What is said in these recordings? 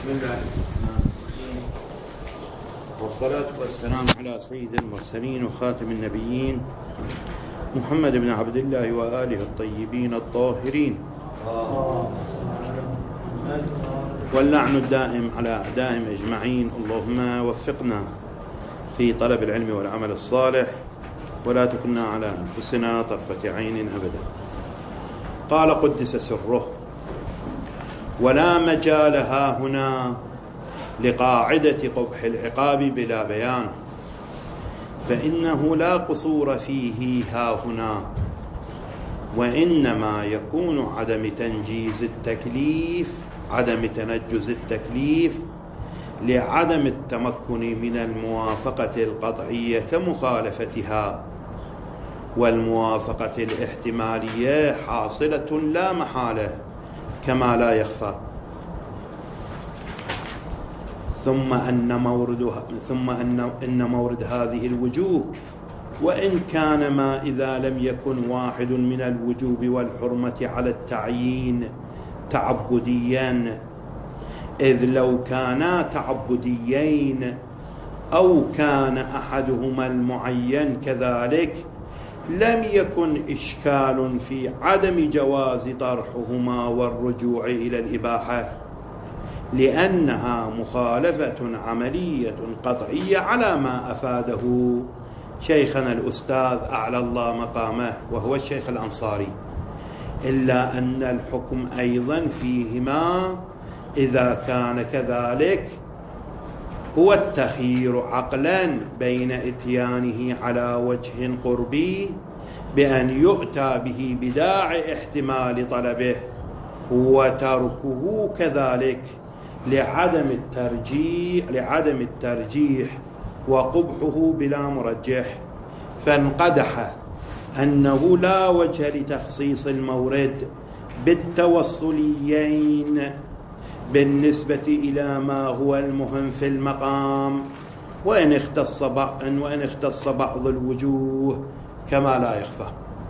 بسم الله الرحمن الرحيم، والصلاة والسلام على سيد المرسلين وخاتم النبيين محمد بن عبد الله وآله الطيبين الطاهرين، واللعن الدائم على أعدائهم أجمعين. اللهم وفقنا في طلب العلم والعمل الصالح، ولا تكلنا على أنفسنا طرفة عين أبدا. قال قدس سره: ولا مجال هاهنا لقاعدة قبح العقاب بلا بيان، فإنه لا قصور فيه هاهنا، وإنما يكون عدم تنجز التكليف لعدم التمكن من الموافقة القطعية كمخالفتها، والموافقة الاحتمالية حاصلة لا محالة كما لا يخفى. ثم إن مورد هذه الوجوه، وإن كان ما إذا لم يكن واحد من الوجوب والحرمة على التعيين تعبديا، إذ لو كانا تعبديين أو كان أحدهما المعين كذلك لم يكن إشكال في عدم جواز طرحهما والرجوع إلى الإباحة، لأنها مخالفة عملية قطعية على ما أفاده شيخنا الأستاذ أعلى الله مقامه وهو الشيخ الأنصاري، إلا أن الحكم أيضا فيهما إذا كان كذلك هو التخيير عقلا بين إتيانه على وجه قربي بأن يؤتى به بداعي احتمال طلبه، وتركه كذلك لعدم الترجيح وقبحه بلا مرجح. فانقدح أنه لا وجه لتخصيص المورد بالتوصليين بالنسبة إلى ما هو المهم في المقام، وإن اختص بعض الوجوه كما لا يخفى.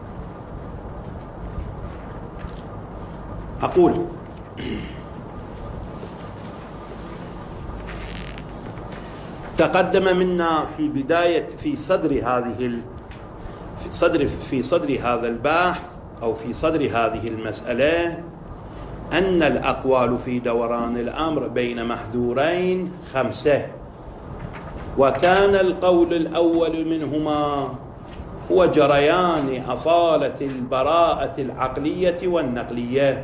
أقول: تقدم منا في صدر هذا البحث أو في صدر هذه المسألة أن الأقوال في دوران الأمر بين محذورين 5، وكان القول الأول منهما هو جريان أصالة البراءة العقلية والنقلية،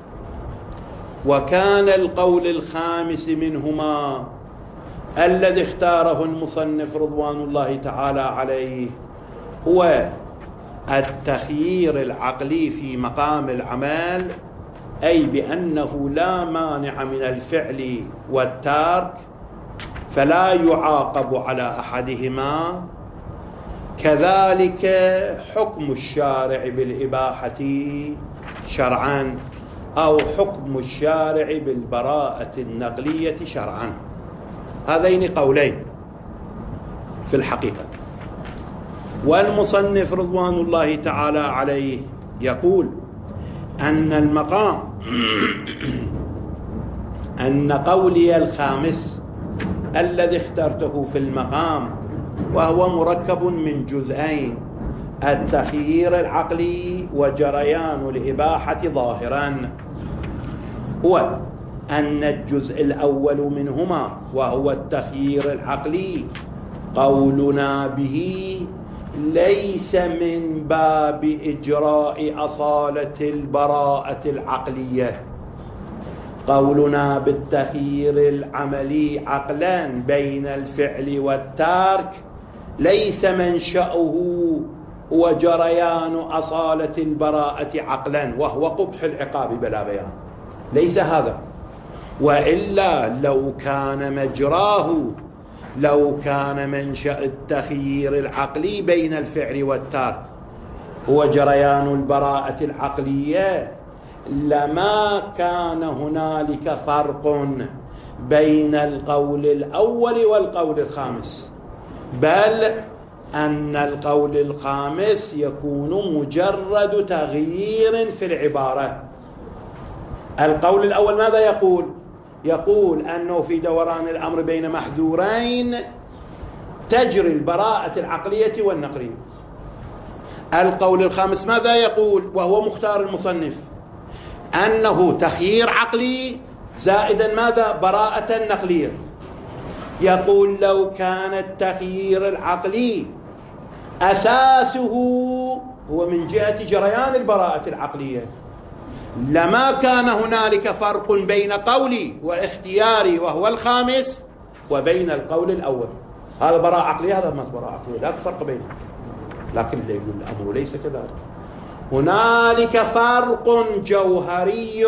وكان القول الخامس منهما الذي اختاره المصنف رضوان الله تعالى عليه هو التخيير العقلي في مقام العمل، أي بأنه لا مانع من الفعل والترك فلا يعاقب على أحدهما، كذلك حكم الشارع بالإباحة شرعا أو حكم الشارع بالبراءة النقلية شرعا. هذين قولين في الحقيقة. والمصنف رضوان الله تعالى عليه يقول أن المقام أن قولي الخامس الذي اخترته في المقام، وهو مركب من جزئين: التخيير العقلي وجريان الإباحة ظاهرا، هو أن الجزء الأول منهما وهو التخيير العقلي قولنا به ليس من باب إجراء أصالة البراءة العقلية. قولنا بالتخيير العملي عقلا بين الفعل والترك ليس منشأه هو جريان أصالة البراءة عقلا وهو قبح العقاب بلا بيان، ليس هذا. وإلا لو كان منشأ التخيير العقلي بين الفعل والترك هو جريان البراءة العقلية لما كان هنالك فرق بين القول الأول والقول الخامس، بل أن القول الخامس يكون مجرد تغيير في العبارة. القول الأول ماذا يقول؟ يقول أنه في دوران الأمر بين محذورين تجري البراءة العقلية والنقلية. القول الخامس ماذا يقول وهو مختار المصنف؟ أنه تخيير عقلي زائدا ماذا؟ براءة نقلية. يقول لو كان التخيير العقلي أساسه هو من جهة جريان البراءة العقلية لما كان هنالك فرق بين قولي واختياري وهو الخامس وبين القول الأول. هذا براءة عقلية، هذا ما براءة عقلية، لا فرق بينهم. لكن اللي يقول الأمر ليس كذلك، هنالك فرق جوهري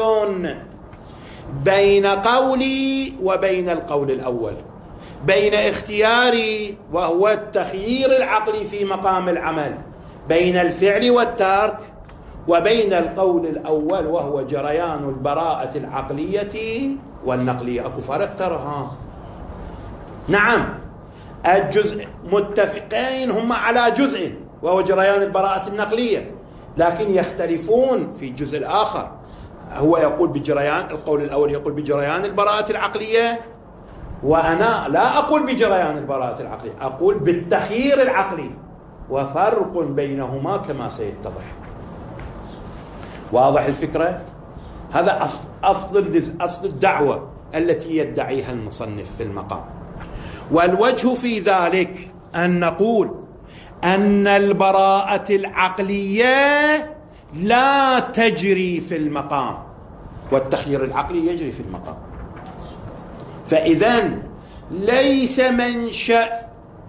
بين قولي وبين القول الأول، بين اختياري وهو التخيير العقلي في مقام العمل بين الفعل والترك، وبين القول الأول وهو جريان البراءة العقلية والنقلية. أكو فرق ترى؟ نعم، الجزء متفقين هم على جزء وهو جريان البراءة النقلية، لكن يختلفون في الجزء الآخر. هو يقول بجريان، القول الأول يقول بجريان البراءة العقلية، وأنا لا أقول بجريان البراءة العقلية، أقول بالتخيير العقلي، وفرق بينهما كما سيتضح. واضح الفكرة؟ هذا أصل الدعوة التي يدعيها المصنف في المقام. والوجه في ذلك أن نقول أن البراءة العقلية لا تجري في المقام، والتخيير العقلي يجري في المقام. فإذن ليس منشأ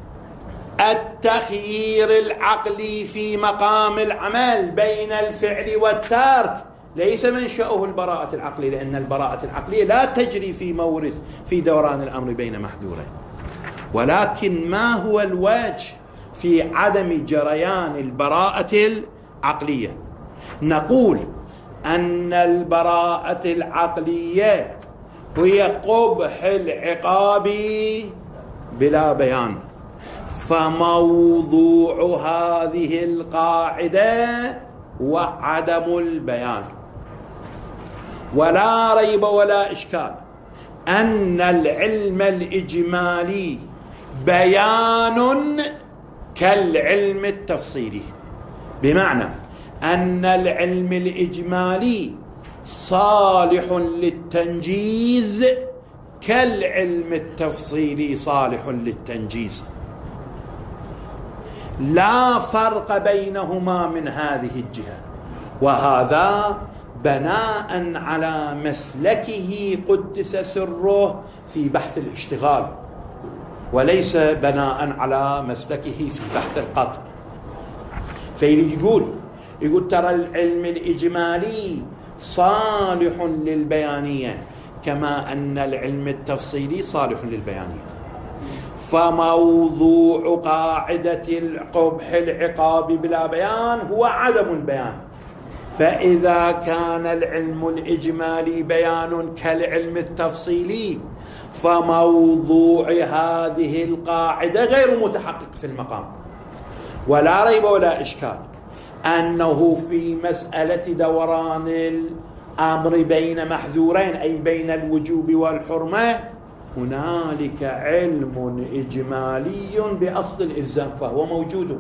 التخيير العقلي في مقام العمل بين الفعل والترك ليس منشأه البراءة العقلية، لأن البراءة العقلية لا تجري في مورد في دوران الأمر بين محذورين. ولكن ما هو الوجه في عدم جريان البراءة العقلية؟ نقول أن البراءة العقلية هي قبح العقاب بلا بيان، فموضوع هذه القاعدة وعدم البيان. ولا ريب ولا إشكال أن العلم الإجمالي بيان كالعلم التفصيلي، بمعنى أن العلم الإجمالي صالح للتنجيز كالعلم التفصيلي صالح للتنجيز، لا فرق بينهما من هذه الجهة. وهذا بناء على مسلكه قدس سره في بحث الاشتغال، وليس بناء على مسلكه في بحث القطع. فيريد يقول ترى العلم الإجمالي صالح للبيانية كما أن العلم التفصيلي صالح للبيانية، فموضوع قاعدة قبح العقاب بلا بيان هو عدم البيان. فإذا كان العلم الإجمالي بيان كالعلم التفصيلي، فموضوع هذه القاعدة غير متحقق في المقام. ولا ريب ولا إشكال أنه في مسألة دوران الأمر بين محذورين، أي بين الوجوب والحرمة، هنالك علم إجمالي بأصل الإلزام فهو موجود.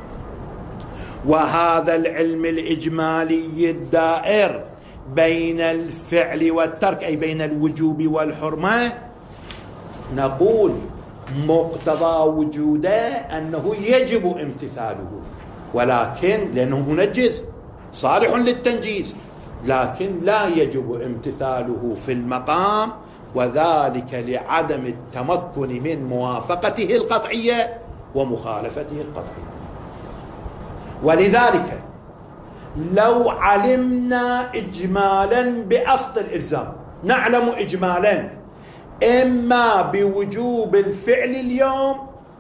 وهذا العلم الإجمالي الدائر بين الفعل والترك، أي بين الوجوب والحرمة، نقول مقتضى وجوده أنه يجب امتثاله، ولكن لأنه منجز صالح للتنجيز، لكن لا يجب امتثاله في المقام، وذلك لعدم التمكن من موافقته القطعية ومخالفته القطعية. ولذلك لو علمنا إجمالا بأصل الإلزام، نعلم إجمالا إما بوجوب الفعل اليوم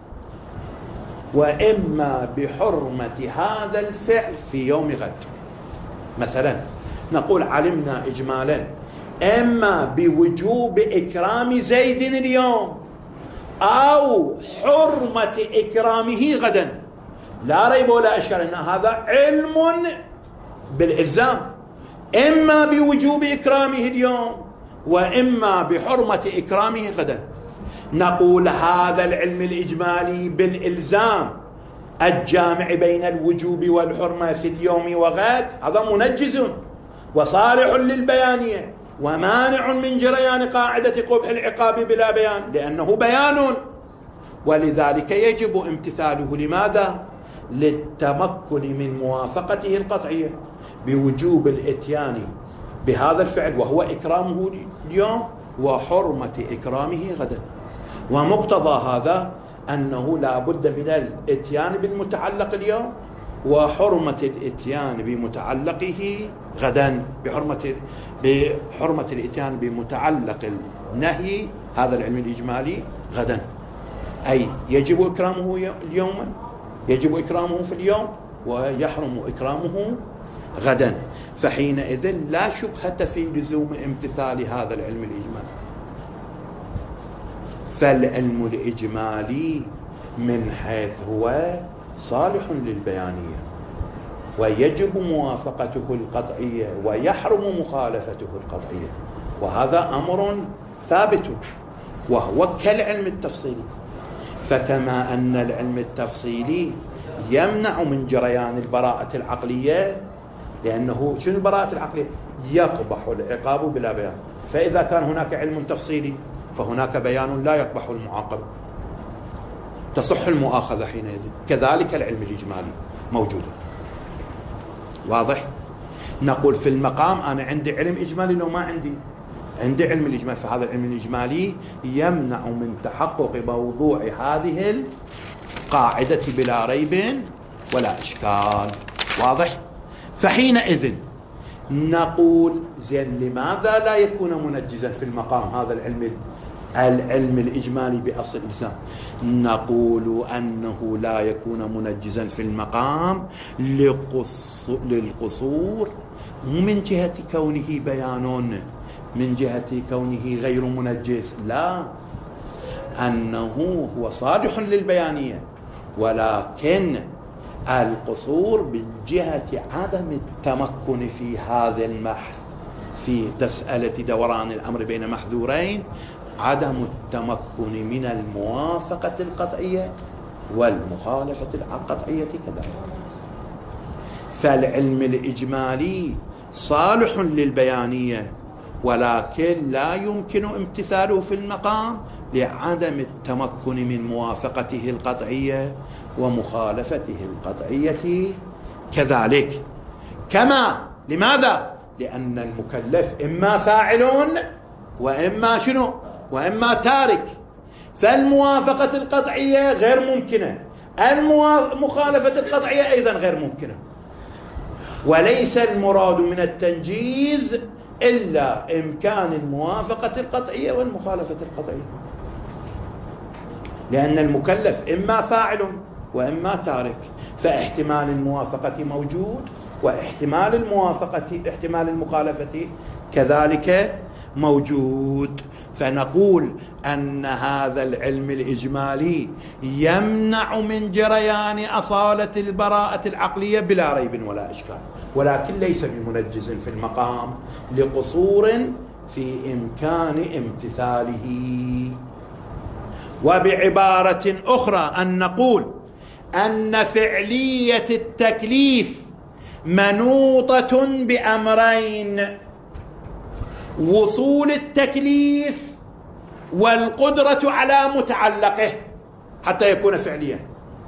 وإما بحرمة هذا الفعل في يوم غد. مثلا نقول علمنا إجمالا إما بوجوب إكرام زيد اليوم أو حرمة إكرامه غدا، لا ريب ولا إشكال أن هذا علم بالإلزام، إما بوجوب إكرامه اليوم وإما بحرمة إكرامه غدا. نقول هذا العلم الإجمالي بالإلزام الجامع بين الوجوب والحرمة في اليوم وغد هذا منجز وصالح للبيانية ومانع من جريان قاعدة قبح العقاب بلا بيان لأنه بيان، ولذلك يجب امتثاله. لماذا؟ للتمكن من موافقته القطعية بوجوب الاتيان بهذا الفعل وهو إكرامه اليوم وحرمة إكرامه غدا. ومقتضى هذا أنه لا بد من الاتيان بالمتعلق اليوم وحرمة الاتيان بمتعلقه غدا بحرمة الاتيان بمتعلق النهي هذا العلم الإجمالي غدا، أي يجب إكرامه اليوم، يجب إكرامه في اليوم ويحرم إكرامه غدا. فحينئذ لا شبهة في لزوم امتثال هذا العلم الإجمالي. فالعلم الإجمالي من حيث هو صالح للبيانية ويجب موافقته القطعية ويحرم مخالفته القطعية، وهذا أمر ثابت وهو كالعلم التفصيلي. فكما أن العلم التفصيلي يمنع من جريان البراءة العقلية، لأنه شنو البراءة العقلية؟ يقبح العقاب بلا بيان، فإذا كان هناك علم تفصيلي فهناك بيان لا يقبح المعاقبة، تصح المؤاخذة حينئذ. كذلك العلم الإجمالي موجود. واضح؟ نقول في المقام أنا عندي علم إجمالي لو ما عندي علم الإجمالي، فهذا العلم الإجمالي يمنع من تحقق موضوع هذه القاعدة بلا ريب ولا إشكال. واضح؟ فحينئذ نقول زين لماذا لا يكون منجزا في المقام هذا العلم الإجمالي بأصل الإلزام؟ نقول أنه لا يكون منجزا في المقام للقصور من جهة كونه بيان، من جهة كونه غير منجز، لا، أنه هو صالح للبيانية، ولكن القصور من جهة عدم التمكن في هذا البحث في مسألة دوران الأمر بين محذورين، عدم التمكن من الموافقة القطعية والمخالفة القطعية كذلك. فالعلم الإجمالي صالح للبيانية ولكن لا يمكن امتثاله في المقام لعدم التمكن من موافقته القطعية ومخالفته القطعية كذلك. كما لماذا؟ لأن المكلف إما فاعل وإما شنو؟ وإما تارك، فالموافقة القطعية غير ممكنة، المخالفة القطعية أيضا غير ممكنة. وليس المراد من التنجيز إلا إمكان الموافقة القطعية والمخالفة القطعية، لأن المكلف إما فاعل وإما تارك، فاحتمال الموافقة موجود واحتمال احتمال المخالفة كذلك موجود. فنقول أن هذا العلم الإجمالي يمنع من جريان أصالة البراءة العقلية بلا ريب ولا إشكال، ولكن ليس بمنجز في المقام لقصور في إمكان امتثاله. وبعبارة أخرى أن نقول أن فعلية التكليف منوطة بأمرين: وصول التكليف والقدرة على متعلقه حتى يكون فعليا.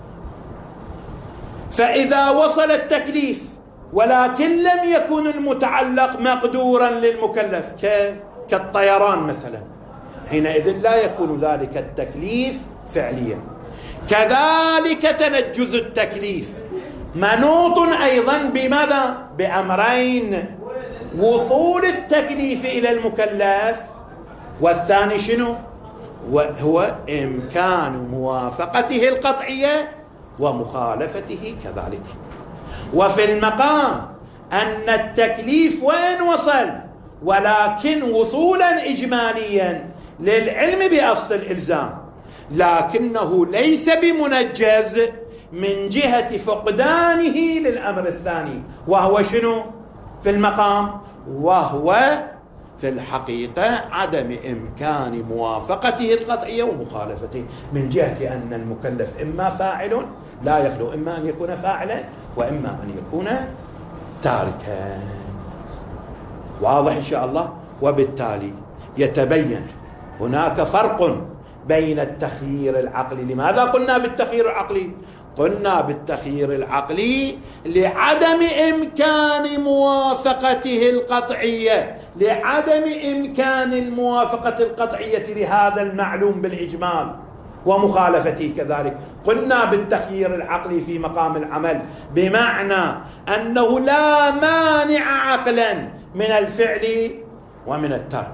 فإذا وصل التكليف ولكن لم يكن المتعلق مقدورا للمكلف كالطيران مثلا، حينئذ لا يكون ذلك التكليف فعليا. كذلك تنجز التكليف منوط أيضا بماذا؟ بأمرين: وصول التكليف إلى المكلف، والثاني شنو؟ وهو إمكان موافقته القطعية ومخالفته كذلك. وفي المقام أن التكليف وإن وصل ولكن وصولا إجماليا للعلم بأصل الإلزام، لكنه ليس بمنجز من جهة فقدانه للأمر الثاني، وهو شنو في المقام؟ وهو في الحقيقة عدم إمكان موافقته القطعية ومخالفته، من جهة أن المكلف إما فاعل لا يخلو إما أن يكون فاعلا وإما أن يكون تاركا. واضح إن شاء الله؟ وبالتالي يتبين هناك فرق بين التخيير العقلي. لماذا قلنا بالتخيير العقلي؟ قلنا بالتخيير العقلي لعدم إمكان موافقته القطعية، لعدم إمكان الموافقة القطعية لهذا المعلوم بالإجمال ومخالفته كذلك. قلنا بالتخيير العقلي في مقام العمل بمعنى أنه لا مانع عقلا من الفعل ومن الترك،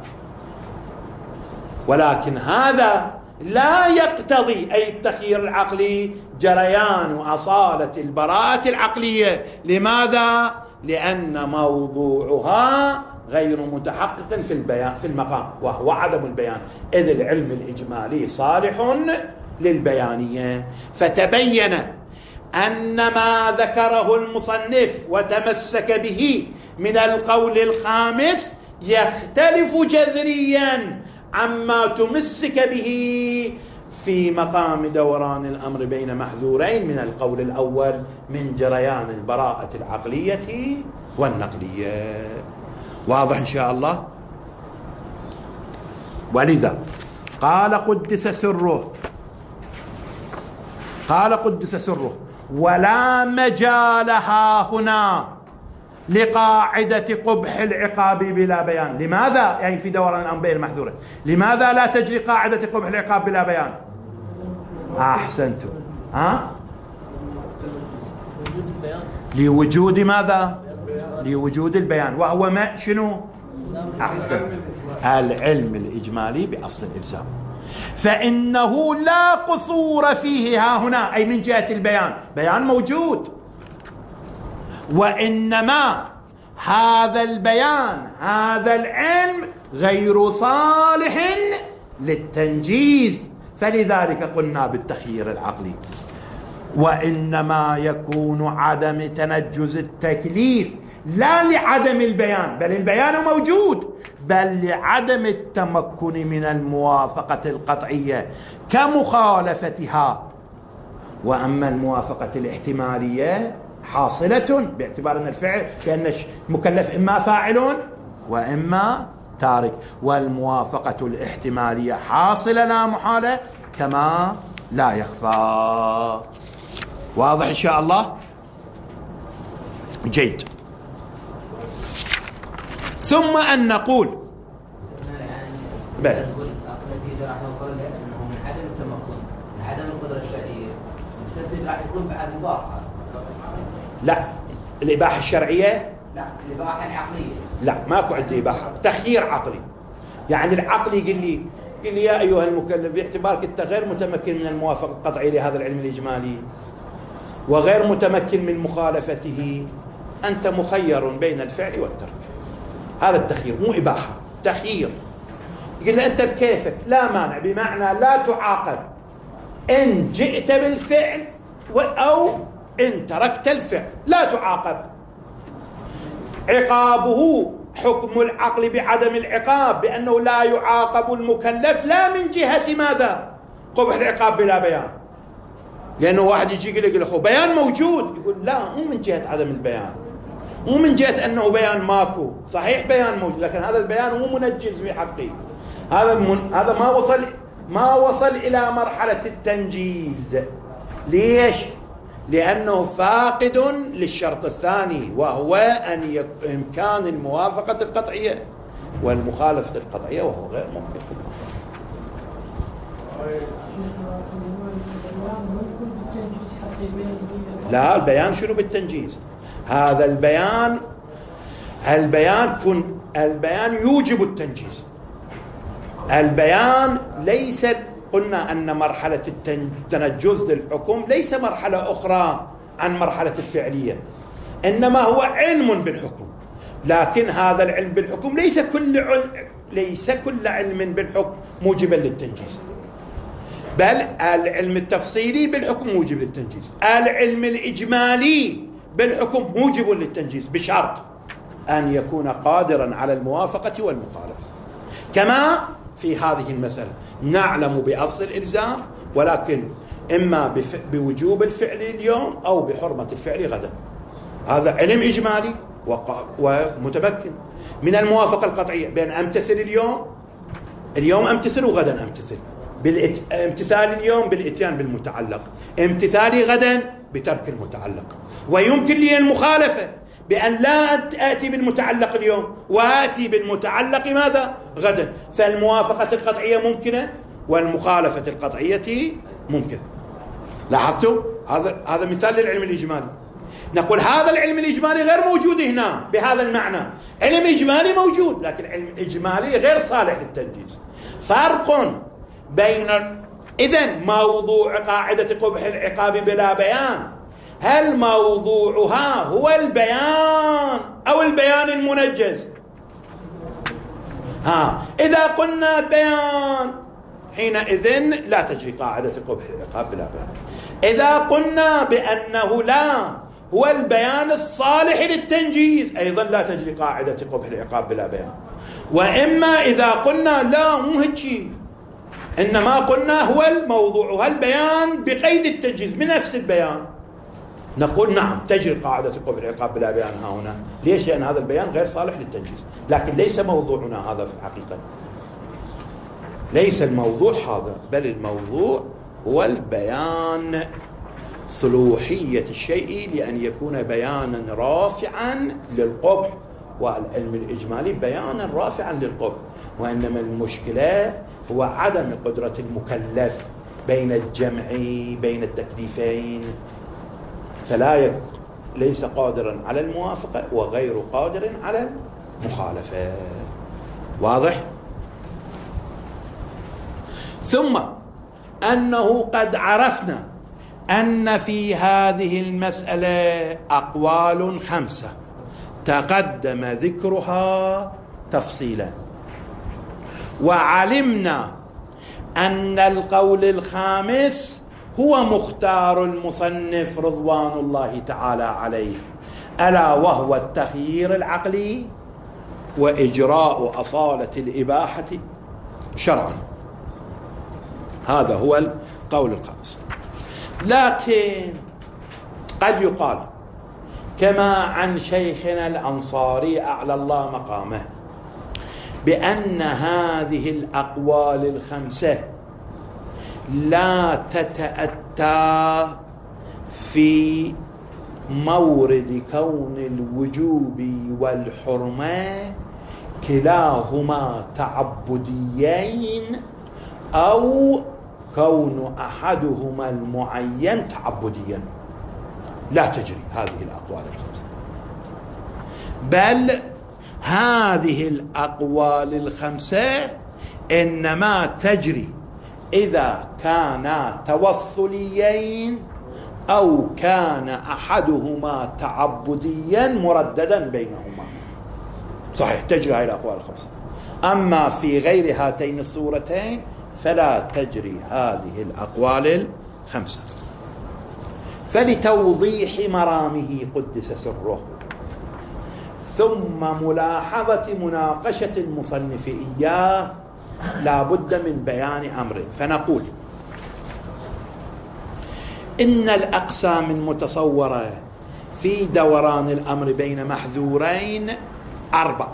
ولكن هذا لا يقتضي أي التخيير العقلي جريان أصالة البراءة العقلية. لماذا؟ لأن موضوعها غير متحقق في البيان في المقام، وهو عدم البيان، إذ العلم الإجمالي صالح للبيانية. فتبين أن ما ذكره المصنف وتمسك به من القول الخامس يختلف جذريا عما تمسك به في مقام دوران الأمر بين محذورين من القول الأول من جريان البراءة العقلية والنقلية. واضح إن شاء الله؟ ولذا قال قدس سره ولا مجال هنا لقاعدة قبح العقاب بلا بيان. لماذا؟ يعني في دوران الأمر بين المحذورين لماذا لا تجري قاعدة قبح العقاب بلا بيان؟ أحسنتم. لوجود ماذا؟ لوجود البيان، وهو ما شنو؟ أحسنتم، العلم الإجمالي بأصل الإلزام، فإنه لا قصور فيه ها هنا، أي من جهة البيان، بيان موجود، وإنما هذا البيان هذا العلم غير صالح للتنجيز، فلذلك قلنا بالتخيير العقلي. وإنما يكون عدم تنجز التكليف لا لعدم البيان، بل البيان موجود، بل لعدم التمكن من الموافقة القطعية كمخالفتها. وأما الموافقة الاحتمالية حاصلة باعتبار أن الفعل بأن المكلف إما فاعل وإما تارك، والموافقة الاحتمالية حاصلة لا محالة كما لا يخفى. واضح إن شاء الله؟ جيد. ثم أن نقول بلى لا، الإباحة الشرعية لا، الإباحة العقلية لا، ماكو عندي إباحة، تخيير عقلي. يعني العقل يقول لي يا أيها المكلف باعتبارك أنت غير متمكن من الموافقة القطعية لهذا العلم الإجمالي وغير متمكن من مخالفته، أنت مخير بين الفعل والترك. هذا التخيير، مو إباحة، تخيير. يقول له أنت بكيفك لا مانع، بمعنى لا تعاقب إن جئت بالفعل أو إن تركت الفعل، لا تعاقب. عقابه حكم العقل بعدم العقاب، بأنه لا يعاقب المكلف لا من جهة ماذا؟ قبح العقاب بلا بيان. لأنه واحد يجي يقول أخو بيان موجود، يقول لا، مو من جهة عدم البيان، مو من جهة أنه بيان ماكو، صحيح بيان موجود لكن هذا البيان مو منجز في حقه. هذا ما وصل إلى مرحلة التنجيز. ليش؟ لأنه فاقد للشرط الثاني، وهو أن إمكان الموافقة القطعية والمخالفة القطعية، وهو غير ممكن في المصدر. لا، البيان شنو بالتنجيز؟ هذا البيان يوجب التنجيز. البيان ليس، قلنا أن مرحلة التنجز للحكم ليس مرحلة أخرى عن مرحلة الفعلية، إنما هو علم بالحكم، لكن هذا العلم بالحكم ليس كل علم بالحكم موجبا للتنجيز، بل العلم التفصيلي بالحكم موجب للتنجيز، العلم الإجمالي بالحكم موجب للتنجيز بشرط أن يكون قادرا على الموافقة والمخالفة. كما في هذه المسألة نعلم بأصل الإلزام، ولكن إما بوجوب الفعل اليوم أو بحرمة الفعل غدا. هذا علم إجمالي ومتمكن من الموافقة القطعية بأن أمتثل اليوم أمتثل وغدا أمتثل، امتثال اليوم بالإتيان بالمتعلق، امتثالي غدا بترك المتعلق. ويمكن لي المخالفة بأن لا آتي بالمتعلق اليوم وآتي بالمتعلق ماذا؟ غدا. فالموافقة القطعية ممكنة والمخالفة القطعية ممكنة. لاحظتوا؟ هذا مثال للعلم الإجمالي. نقول هذا العلم الإجمالي غير موجود هنا بهذا المعنى. علم إجمالي موجود لكن علم إجمالي غير صالح للتنجيز. فرق بين إذن موضوع قاعدة قبح العقاب بلا بيان، هل موضوعها هو البيان أو البيان المنجز؟ إذا قلنا بيان حينئذ لا تجري قاعدة قبح العقاب بلا بيان. إذا قلنا بأنه لا هو البيان الصالح للتنجيز أيضا لا تجري قاعدة قبح العقاب بلا بيان. وإما إذا قلنا لا مو هيك، إنما قلنا هو الموضوع هو البيان بقيد التنجيز بنفس البيان، نقول نعم تجري قاعدة قبح العقاب بلا بيان هنا. ليش؟ لأن هذا البيان غير صالح للتنجيز. لكن ليس موضوعنا هذا في الحقيقة، ليس الموضوع هذا، بل الموضوع هو البيان صلوحية الشيء لأن يكون بيانا رافعا للقبح، والعلم الإجمالي بيانا رافعا للقبح. وإنما المشكلة هو عدم قدرة المكلف بين الجمع بين التكليفين، ليس قادرا على الموافقة وغير قادر على المخالفة. واضح؟ ثم أنه قد عرفنا أن في هذه المسألة أقوال 5 تقدم ذكرها تفصيلا، وعلمنا أن القول الخامس هو مختار المصنف رضوان الله تعالى عليه، ألا وهو التخيير العقلي وإجراء أصالة الإباحة شرعا. هذا هو القول الخامس. لكن قد يقال كما عن شيخنا الأنصاري أعلى الله مقامه بأن هذه الأقوال ال5 لا تتأتى في مورد كون الوجوب والحرمة كلاهما تعبديين أو كون أحدهما المعين تعبديا. لا تجري هذه الأقوال ال5، بل هذه الأقوال ال5 إنما تجري إذا كانا توصليين أو كان أحدهما تعبديا مرددا بينهما. صحيح تجري هذه الأقوال ال5، أما في غير هاتين الصورتين فلا تجري هذه الأقوال ال5. فلتوضيح مرامه قدس سره ثم ملاحظة مناقشة المصنف إياه لا بد من بيان أمره، فنقول إن الأقسام المتصورة في دوران الأمر بين محذورين 4.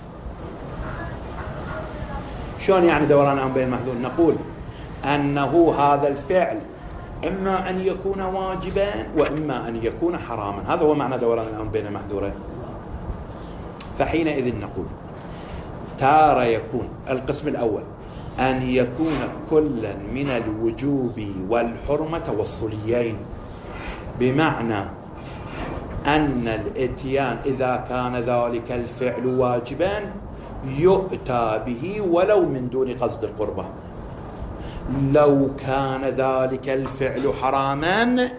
شلون يعني دوران الأمر بين محذور؟ نقول أنه هذا الفعل إما أن يكون واجبا وإما أن يكون حراما. هذا هو معنى دوران الأمر بين محذورين. فحينئذ نقول تارة يكون القسم الأول أن يكون كل من الوجوب والحرمة توصليين، بمعنى أن الإتيان إذا كان ذلك الفعل واجبا يؤتى به ولو من دون قصد القربة، لو كان ذلك الفعل حراما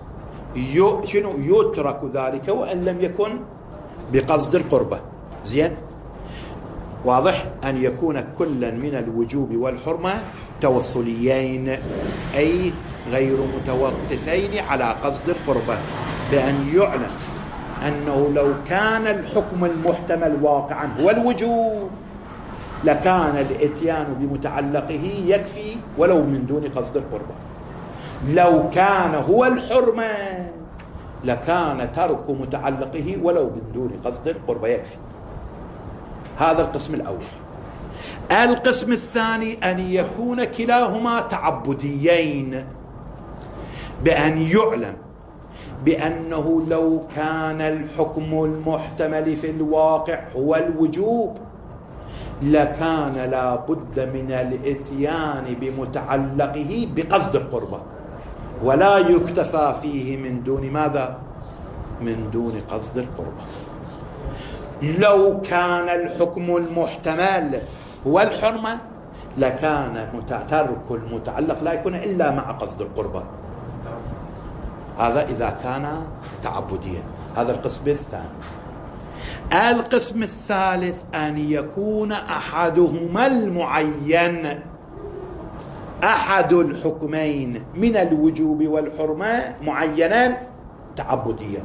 يترك ذلك وأن لم يكن بقصد القربة. زين؟ واضح؟ أن يكون كل من الوجوب والحرمة توصليين أي غير متوقفين على قصد القربة، بأن يعلم أنه لو كان الحكم المحتمل واقعا هو الوجوب لكان الإتيان بمتعلقه يكفي ولو من دون قصد القربة. لو كان هو الحرمة لكان ترك متعلقه ولو من دون قصد القربة يكفي. هذا القسم الأول. القسم الثاني أن يكون كلاهما تعبديين، بأن يعلم بأنه لو كان الحكم المحتمل في الواقع هو الوجوب لكان لا بد من الاتيان بمتعلقه بقصد القربة، ولا يكتفى فيه من دون ماذا؟ من دون قصد القربة. لو كان الحكم المحتمل هو الحرمة لكان ترك المتعلق لا يكون إلا مع قصد القربة. هذا إذا كان تعبديا. هذا القسم الثاني. القسم الثالث أن يكون أحدهما المعين، أحد الحكمين من الوجوب والحرمة معينا تعبديا.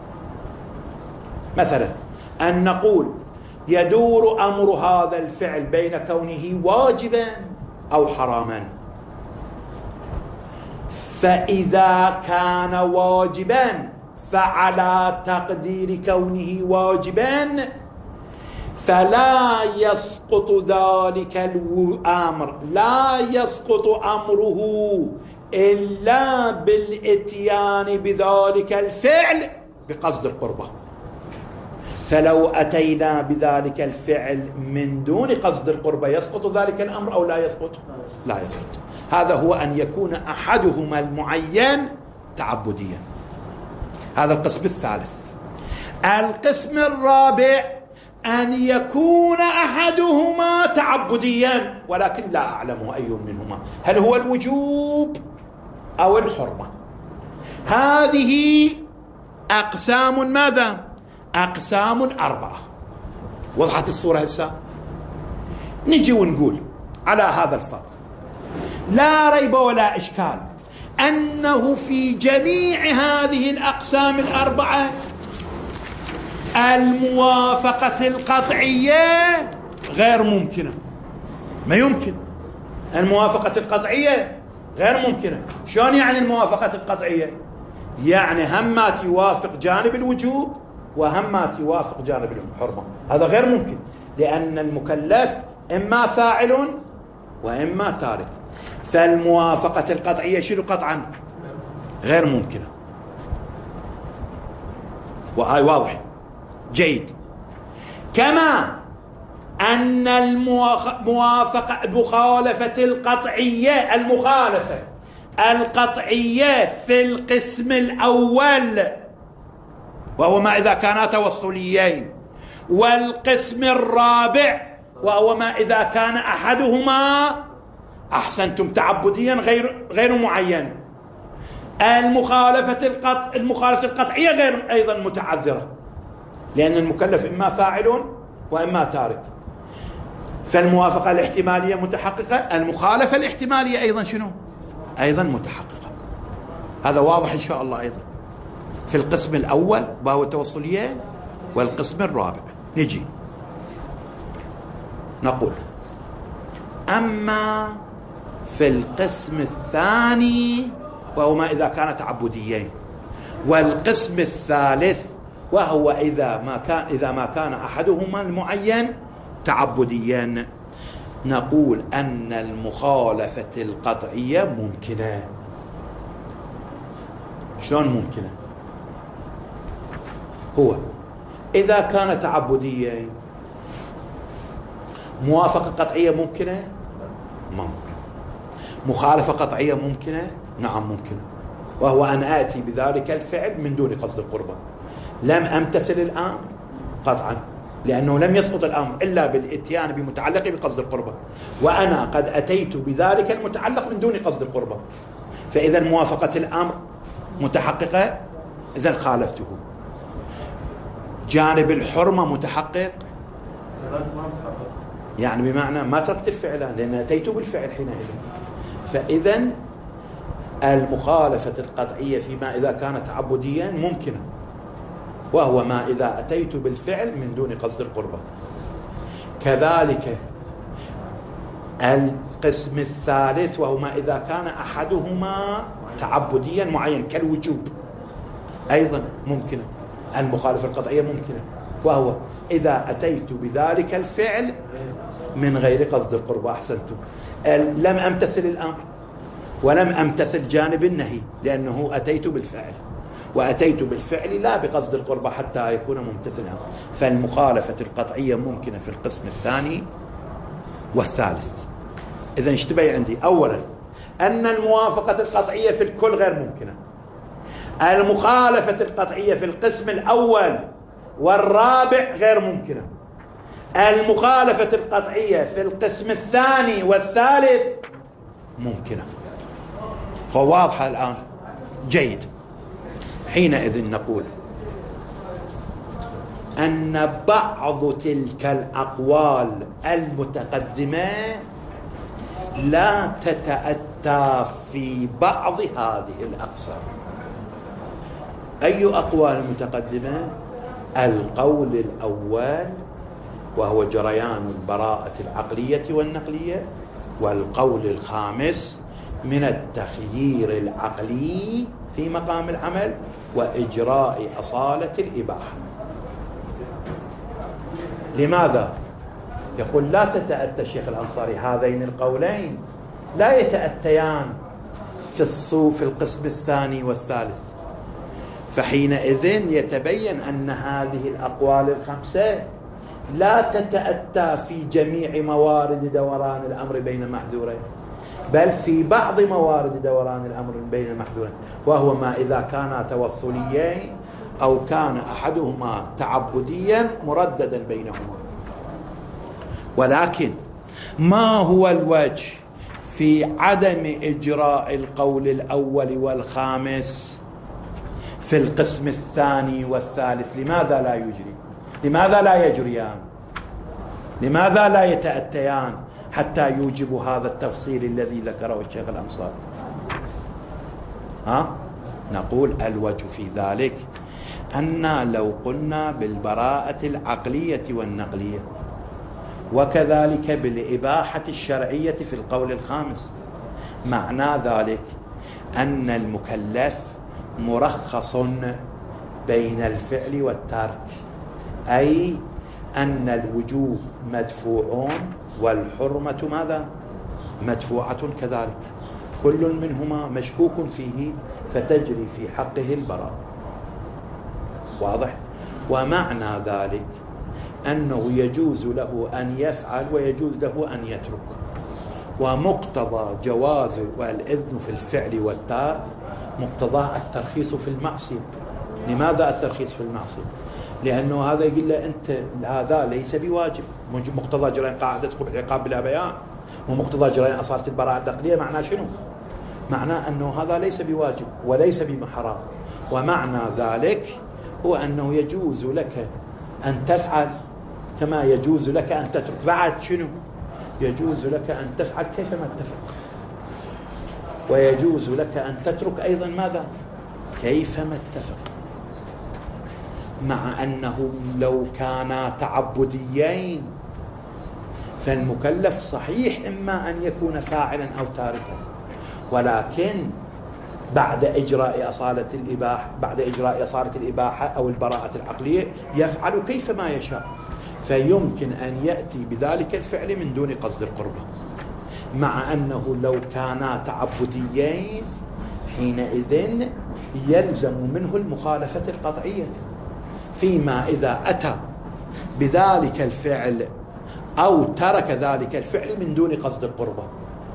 مثلا أن نقول يدور أمر هذا الفعل بين كونه واجبا أو حراما، فإذا كان واجبا فعلى تقدير كونه واجبا فلا يسقط ذلك الأمر، لا يسقط أمره إلا بالإتيان بذلك الفعل بقصد القربة. فلو أتينا بذلك الفعل من دون قصد القربة يسقط ذلك الأمر أو لا يسقط؟ لا يسقط. هذا هو أن يكون أحدهما المعين تعبديا. هذا القسم الثالث. القسم الرابع أن يكون أحدهما تعبديا ولكن لا أعلم أي منهما، هل هو الوجوب أو الحرمة. هذه أقسام ماذا؟ أقسام 4. وضحت الصورة هسه؟ نجي ونقول على هذا الفرض لا ريب ولا إشكال أنه في جميع هذه الأقسام 4 الموافقة القطعية غير ممكنة. ما يمكن الموافقة القطعية غير ممكنة. شلون يعني الموافقة القطعية؟ يعني همات يوافق جانب الوجوب وهمات يوافق جانب الحرمة. هذا غير ممكن، لأن المكلف إما فاعل وإما تارك. فالموافقة القطعية شنو قطعا؟ غير ممكنة. وهاي واضح جيد. كما أن المخالفة القطعية، المخالفة القطعية في القسم الأول وهو ما إذا كانا توصليين، والقسم الرابع وهو ما إذا كان أحدهما أحسنتم تعبديا غير معين. المخالفة القطعية غير أيضا متعذرة، لأن المكلف إما فاعل وإما تارك. فالموافقة الاحتمالية متحققة، المخالفة الاحتمالية أيضا شنو؟ أيضا متحققة. هذا واضح إن شاء الله. أيضا في القسم الأول وهو التوصلية، والقسم الرابع نجي نقول أما في القسم الثاني وهو ما إذا كان تعبديين، والقسم الثالث وهو إذا ما كان أحدهما المعين تعبديا، نقول أن المخالفة القطعية ممكنة. شلون ممكنة؟ هو إذا كان تعبديا موافقة قطعية ممكنة؟ ممكن. مخالفة قطعية ممكنة؟ نعم ممكنة. وهو أن آتي بذلك الفعل من دون قصد القربة. لم أمتثل الأمر قطعا، لأنه لم يسقط الأمر إلا بالإتيان بمتعلق بقصد القربة، وأنا قد أتيت بذلك المتعلق من دون قصد القربة. فإذا موافقة الأمر متحققة، إذا خالفته. جانب الحرمة متحقق، يعني بمعنى ما تركت الفعل لأن أتيت بالفعل حينئذ. فإذا المخالفة القطعية فيما إذا كانت تعبديا ممكنة. وهو ما إذا أتيت بالفعل من دون قصد القربة. كذلك القسم الثالث وهو ما إذا كان أحدهما تعبديا معين كالوجوب، أيضا ممكنة. المخالفة القطعية ممكنة، وهو إذا أتيت بذلك الفعل من غير قصد القربة. أحسنتم، لم أمتثل الأمر ولم أمتثل جانب النهي، لأنه أتيت بالفعل، وأتيت بالفعل لا بقصد القربة حتى يكون ممتثلا. فالمخالفة القطعية ممكنة في القسم الثاني والثالث. إذا اشتبه عندي أولا أن الموافقة القطعية في الكل غير ممكنة، المخالفة القطعية في القسم الأول والرابع غير ممكنة، المخالفة القطعية في القسم الثاني والثالث ممكنة. فواضحة الآن؟ جيد. حينئذ نقول أن بعض تلك الأقوال المتقدمة لا تتأتى في بعض هذه الأقسام. أي أقوال متقدمة؟ القول الأول وهو جريان البراءة العقلية والنقلية، والقول الخامس من التخيير العقلي في مقام العمل وإجراء أصالة الإباحة. لماذا؟ يقول لا تتأتى الشيخ الأنصاري هذين القولين لا يتأتيان في القسم الثاني والثالث، فحينئذ يتبين أن هذه الأقوال الخمسة لا تتأتى في جميع موارد دوران الأمر بين محذورين، بل في بعض موارد دوران الأمر بين المحذورين، وهو ما إذا كانا توصليين أو كان أحدهما تعبديا مرددا بينهما. ولكن ما هو الوجه في عدم إجراء القول الأول والخامس في القسم الثاني والثالث؟ لماذا لا يجري؟ لماذا لا يجريان؟ لماذا لا يتأتيان حتى يوجب هذا التفصيل الذي ذكره الشيخ الأنصاري؟ نقول الوجه في ذلك أن لو قلنا بالبراءة العقلية والنقلية وكذلك بالإباحة الشرعية في القول الخامس، معنى ذلك أن المكلف مرخص بين الفعل والترك، أي أن الوجوب مدفوع والحرمة ماذا؟ مدفوعة كذلك، كل منهما مشكوك فيه فتجري في حقه البراءة. واضح؟ ومعنى ذلك أنه يجوز له أن يفعل ويجوز له أن يترك، ومقتضى جواز والإذن في الفعل والترك مقتضاه الترخيص في المعصية. لماذا الترخيص في المعصية؟ لأنه هذا يقول له أنت هذا ليس بواجب، مقتضى جريان قاعدة قبح العقاب بلا بيان ومقتضى جريان أصالة البراءة العقلية. معناه شنو؟ معناه أنه هذا ليس بواجب وليس بحرام، ومعنى ذلك هو أنه يجوز لك أن تفعل كما يجوز لك أن تترك. بعد شنو؟ يجوز لك أن تفعل كيفما اتفق، ويجوز لك أن تترك أيضا ماذا؟ كيفما اتفق، مع أنه لو كانا تعبديين فالمكلف صحيح إما أن يكون فاعلا أو تاركا، ولكن بعد إجراء أصالة الإباحة، بعد إجراء أصالة الإباحة أو البراءة العقلية يفعل كيفما يشاء، فيمكن أن يأتي بذلك الفعل من دون قصد القربة، مع أنه لو كانا تعبديين حينئذ يلزم منه المخالفة القطعية، فيما إذا أتى بذلك الفعل أو ترك ذلك الفعل من دون قصد القربة.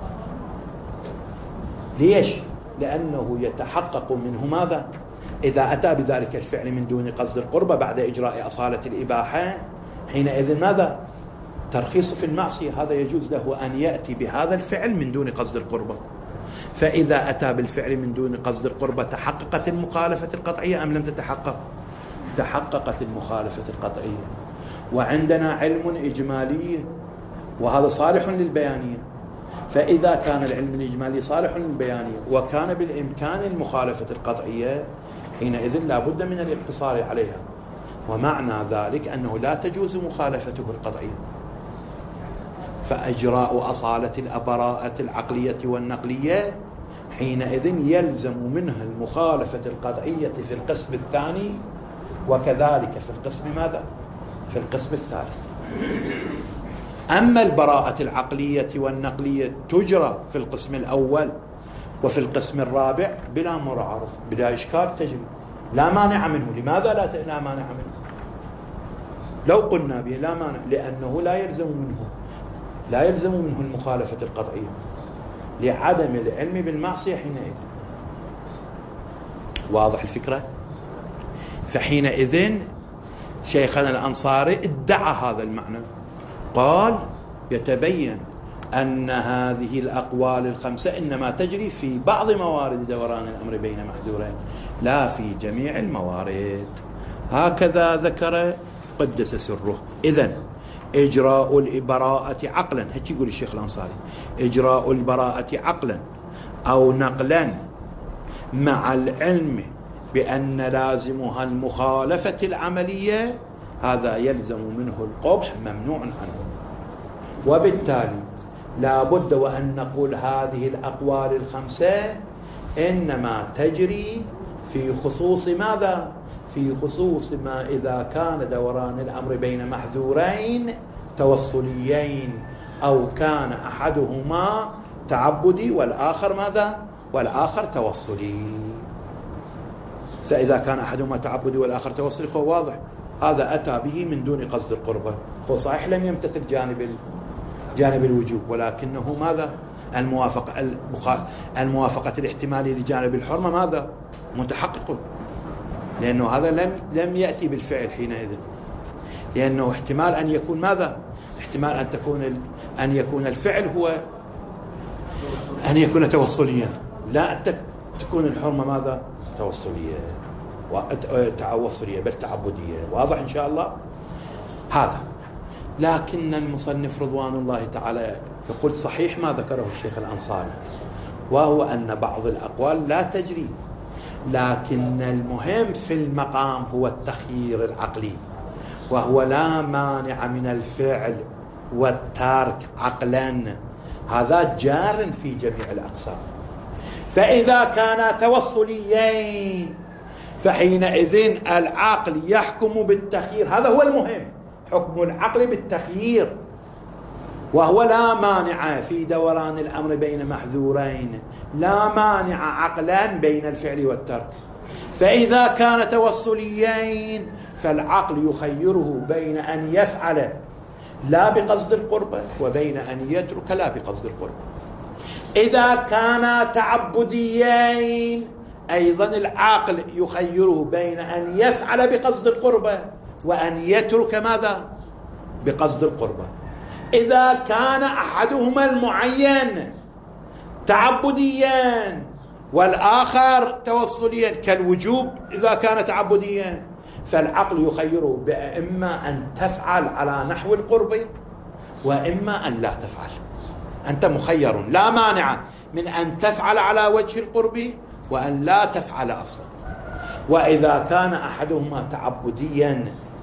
ليش؟ لأنه يتحقق منه ماذا؟ إذا أتى بذلك الفعل من دون قصد القربة بعد إجراء أصالة الإباحة حينئذ ماذا؟ ترخيص في المعصية، هذا يجوز له أن يأتي بهذا الفعل من دون قصد القربة. فإذا أتى بالفعل من دون قصد القربة تحققت المخالفة القطعية أم لم تتحقق؟ تحققت المخالفة القطعية. وعندنا علم إجمالي وهذا صالح للبيانية، فإذا كان العلم الإجمالي صالح للبيانية وكان بالإمكان المخالفة القطعية حينئذ لا بد من الاقتصار عليها، ومعنى ذلك أنه لا تجوز مخالفته القطعية. فأجراء أصالة البراءة العقلية والنقلية حينئذ يلزم منها المخالفة القطعية في القسم الثاني، وكذلك في القسم ماذا؟ في القسم الثالث. أما البراءة العقلية والنقلية تجرى في القسم الأول وفي القسم الرابع بلا معارض بلا إشكال تجري، لا مانع منه. لماذا لا مانع منه؟ لو قلنا به لا مانع، لأنه لا يلزم منه المخالفة القطعية لعدم العلم بالمعصية حينئذ. واضح الفكرة؟ فحينئذ شيخنا الأنصاري ادعى هذا المعنى، قال يتبين أن هذه الأقوال الخمسة إنما تجري في بعض موارد دوران الأمر بين محذورين لا في جميع الموارد. هكذا ذكر قدس سره. إذن إجراء البراءة عقلا، هيك يقول الشيخ الأنصاري، إجراء البراءة عقلا أو نقلا مع العلم بأن لازمها المخالفة العملية، هذا يلزم منه القبح ممنوع عنه. وبالتالي لا بد وأن نقول هذه الأقوال الخمسة إنما تجري في خصوص ماذا؟ في خصوص ما إذا كان دوران الأمر بين محذورين توصليين، أو كان أحدهما تعبدي والآخر ماذا؟ والآخر توصلي. فإذا كان أحدهما تعبدي والآخر توصلي هو واضح، هذا أتى به من دون قصد القربة، هو صحيح لم يمتثل جانب الوجوب، ولكنه ماذا؟ الموافقة الاحتمالية لجانب الحرمة ماذا؟ متحقق، لأنه هذا لم يأتي بالفعل حينئذ، لأنه احتمال أن يكون ماذا؟ احتمال أن يكون الفعل هو أن يكون توصليا، لا تكون الحرمة ماذا؟ توصلية بل تعبدية. واضح إن شاء الله هذا. لكن المصنف رضوان الله تعالى يقول صحيح ما ذكره الشيخ الأنصاري، وهو أن بعض الأقوال لا تجري، لكن المهم في المقام هو التخيير العقلي، وهو لا مانع من الفعل والترك عقلا، هذا جار في جميع الأقسام. فإذا كانا توصليين فحينئذ العقل يحكم بالتخيير، هذا هو المهم، حكم العقل بالتخيير، وهو لا مانع في دوران الأمر بين محذورين، لا مانع عقلا بين الفعل والترك. فإذا كان توصليين فالعقل يخيره بين أن يفعل لا بقصد القربة وبين أن يترك لا بقصد القربة. إذا كان تعبديين أيضا العقل يخيره بين أن يفعل بقصد القربة وأن يترك ماذا؟ بقصد القربة. إذا كان أحدهما المعين تعبديا والآخر توصليا كالوجوب، إذا كان تعبديا فالعقل يخيره بإما أن تفعل على نحو القرب وإما أن لا تفعل. أنت مخير، لا مانع من أن تفعل على وجه القرب وأن لا تفعل أصلا. وإذا كان أحدهما تعبديا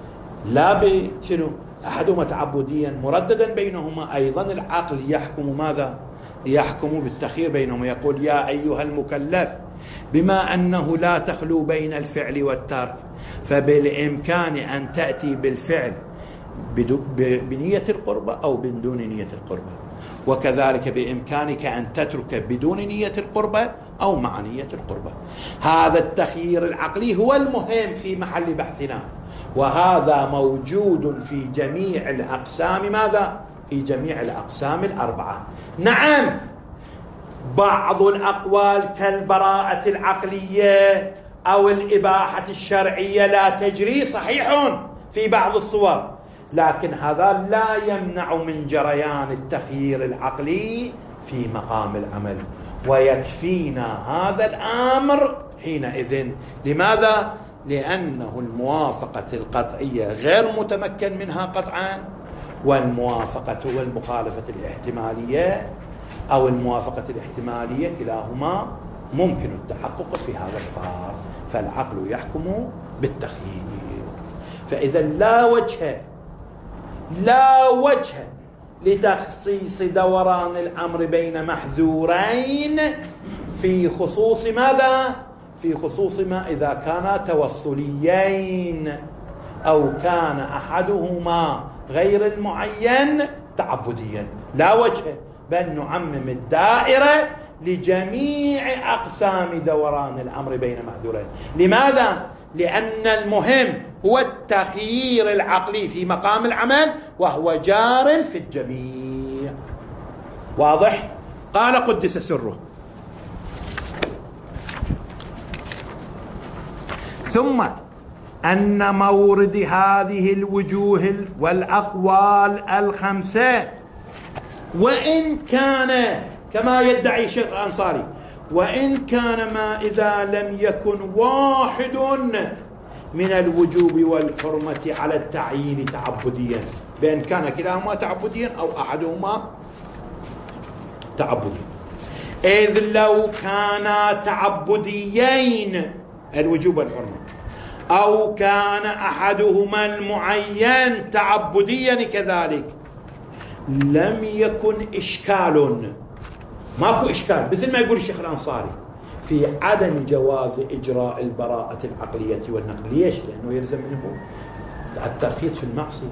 أحدهما تعبديا مرددا بينهما، أيضا العقل يحكم ماذا؟ يحكم بالتخيير بينهما، يقول يا أيها المكلف بما أنه لا تخلو بين الفعل والترك فبالإمكان أن تأتي بالفعل بنية القربة أو بدون نية القربة، وكذلك بإمكانك أن تترك بدون نية القربة أو مع نية القربة. هذا التخيير العقلي هو المهم في محل بحثنا، وهذا موجود في جميع الأقسام ماذا؟ في جميع الأقسام الأربعة. نعم بعض الأقوال كالبراءة العقلية أو الإباحة الشرعية لا تجري، صحيح في بعض الصور، لكن هذا لا يمنع من جريان التخيير العقلي في مقام العمل، ويكفينا هذا الأمر حينئذ. لماذا؟ لأنه الموافقة القطعية غير متمكن منها قطعا، والموافقة والمخالفة الاحتمالية أو الموافقة الاحتمالية كلاهما ممكن التحقق في هذا الفار، فالعقل يحكم بالتخيير. فإذا لا وجه لتخصيص دوران الأمر بين محذورين في خصوص ماذا؟ في خصوص ما إذا كانا توصليين أو كان أحدهما غير المعين تعبديا، لا وجه، بل نعمم الدائرة لجميع أقسام دوران الأمر بين محذورين. لماذا؟ لأن المهم هو التخيير العقلي في مقام العمل، وهو جار في الجميع. واضح؟ قال قدس سره: ثم أن مورد هذه الوجوه والأقوال الخمسة، وإن كان كما يدعي الشيخ الأنصاري، وإن كان ما إذا لم يكن واحد من الوجوب والحرمة على التعيين تعبديا، بأن كان كلاهما تعبديا أو أحدهما تعبديا، إذ لو كانا تعبديين الوجوب والحرمة، أو كان أحدهما المعين تعبديا كذلك، لم يكن إشكال، ماكو إشكال، مثل ما يقول الشيخ الأنصاري في عدم جواز إجراء البراءة العقلية والنقلية. ليش؟ لأنه يلزم منه الترخيص في المعصية.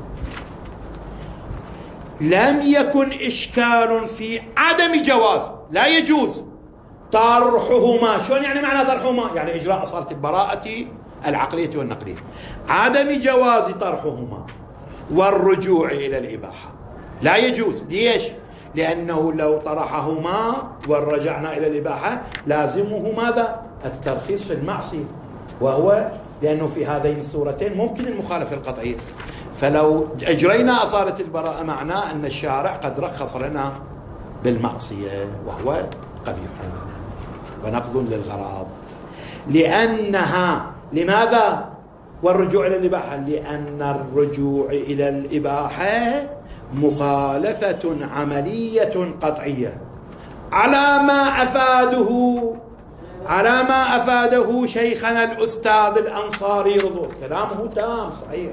لم يكن إشكال في عدم جواز، لا يجوز طرحهما. شلون يعني معنى طرحهما؟ يعني إجراء أصالة البراءة العقلية والنقلية. عدم جواز طرحهما والرجوع إلى الإباحة لا يجوز. ليش؟ لأنه لو طرحهما ورجعنا إلى الإباحة لازمه ماذا؟ الترخيص في المعصية، وهو لأنه في هذين الصورتين ممكن المخالفة القطعية. فلو أجرينا أصالة البراءة معناه أن الشارع قد رخص لنا بالمعصية، وهو قبيح ونقض للغراض. لأنها لماذا؟ والرجوع إلى الإباحة، لأن الرجوع إلى الإباحة مخالفة عملية قطعية على ما أفاده شيخنا الأستاذ الأنصاري رضوان. كلامه تام صحيح،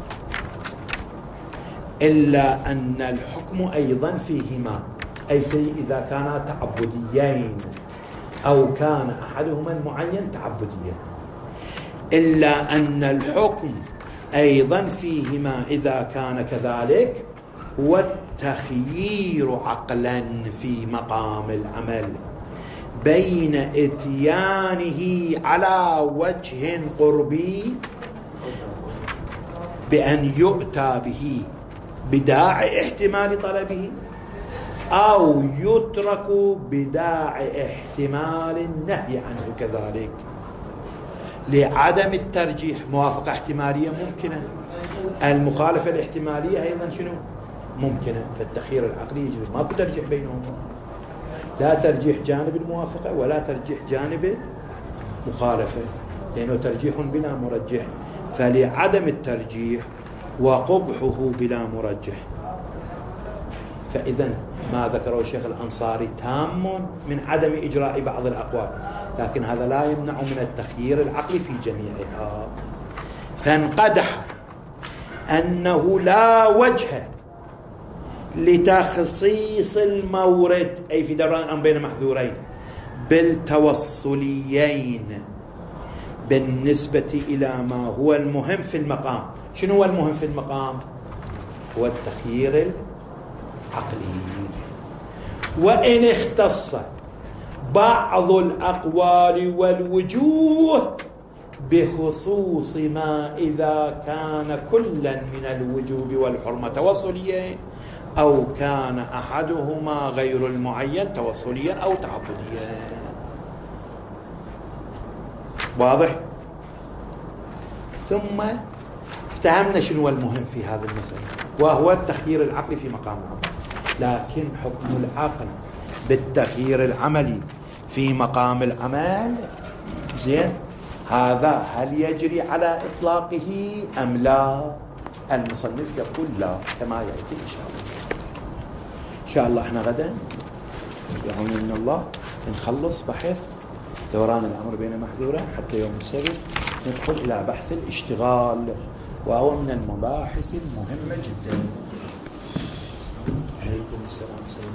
إلا أن الحكم أيضا فيهما، أي في إذا كانا تعبديين أو كان أحدهما المعين تعبديا، إلا أن الحكم أيضا فيهما إذا كان كذلك هو التخيير عقلا في مقام العمل بين إتيانه على وجه قربي بأن يؤتى به بداعي احتمال طلبه، أو يترك بداعي احتمال النهي عنه كذلك. لعدم الترجيح موافقة احتمالية ممكنة، المخالفة الاحتمالية أيضا شنو؟ ممكنة. فالتخيير العقلي يجري، ما ترجيح بينهم، لا ترجيح جانب الموافقة ولا ترجيح جانب مخالفة، لأنه ترجيح بلا مرجح. فلعدم الترجيح وقبحه بلا مرجح، فإذا ما ذكره الشيخ الأنصاري تام من عدم إجراء بعض الأقوال، لكن هذا لا يمنع من التخيير العقلي في جميعها. فانقدح أنه لا وجه لتخصيص المورد، أي في دوران الأمر بين محذورين، بالتوصليين بالنسبة إلى ما هو المهم في المقام. شنو هو المهم في المقام؟ هو التخيير العقلي. وإن اختص بعض الأقوال والوجوه بخصوص ما إذا كان كلا من الوجوب والحرمة توصليين، أو كان أحدهما غير المعين توصليا أو تعبديا. واضح؟ ثم افتهمنا شنو المهم في هذا المسألة، وهو التخيير العقلي في مقام العمل. لكن حكم العقل بالتخيير العملي في مقام العمل زين، هذا هل يجري على إطلاقه أم لا؟ المصنف يقول لا، كما يأتي إن شاء الله. إن شاء الله احنا غدا بعون من الله نخلص بحث دوران الأمر بين محذورين، حتى يوم السبت ندخل إلى بحث الاشتغال وهو من المباحث المهمة جدا. عليكم السلام.